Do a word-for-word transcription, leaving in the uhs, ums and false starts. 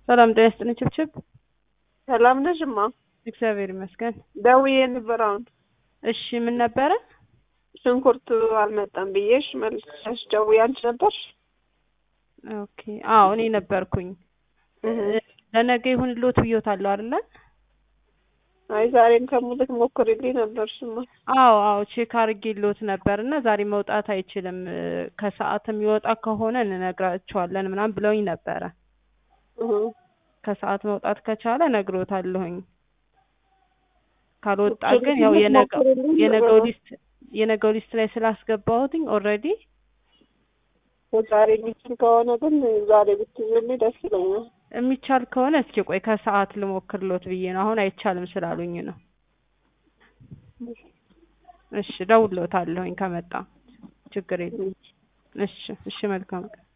ሰላም ጤና ይስጥልኝ ችብችብ። ሰላም ነሽማ? እግዚአብሔር ይመስገን። ደውዬ ነበር አሁን። እሺ ምን ነበረ? ሽንኩርት አልመጣም ብዬሽ መልሰሽ ደውዬ አንቺ ነበርሽ? ኦኬ አዎ እኔ ነበርኩኝ። ለነገ ይሁን ሎት ብዬታለሁ አይደለ? አይ ዛሬም ከሙልክ ሞክሪልኝ ነበርሽማ። አዎ አዎ ቼክ አድርጌልዎት ነበርና ዛሬ መውጣት አይችልም ከሰዓት የሚወጣ ከሆነ እንነግራቸዋለን ምናምን ብለውኝ ነበረ። ከሰዓት መውጣት ከቻለ ነግሮታለሁኝ። ካልወጣ ግን ያው የነገው የነገው ሊስት የነገው ሊስት ላይ ስላስገባሁትኝ ኦልሬዲ ዛሬ የሚችል ከሆነ ግን ዛሬ ብትይዝልኝ ደስ ይለኛል። የሚቻል ከሆነ እስኪ ቆይ ከሰዓት ልሞክርሎት ብዬ ነው። አሁን አይቻልም ስላሉኝ ነው። እሺ ደውሎታለሁኝ ከመጣ ችግር የለም። እሺ እሺ መልካም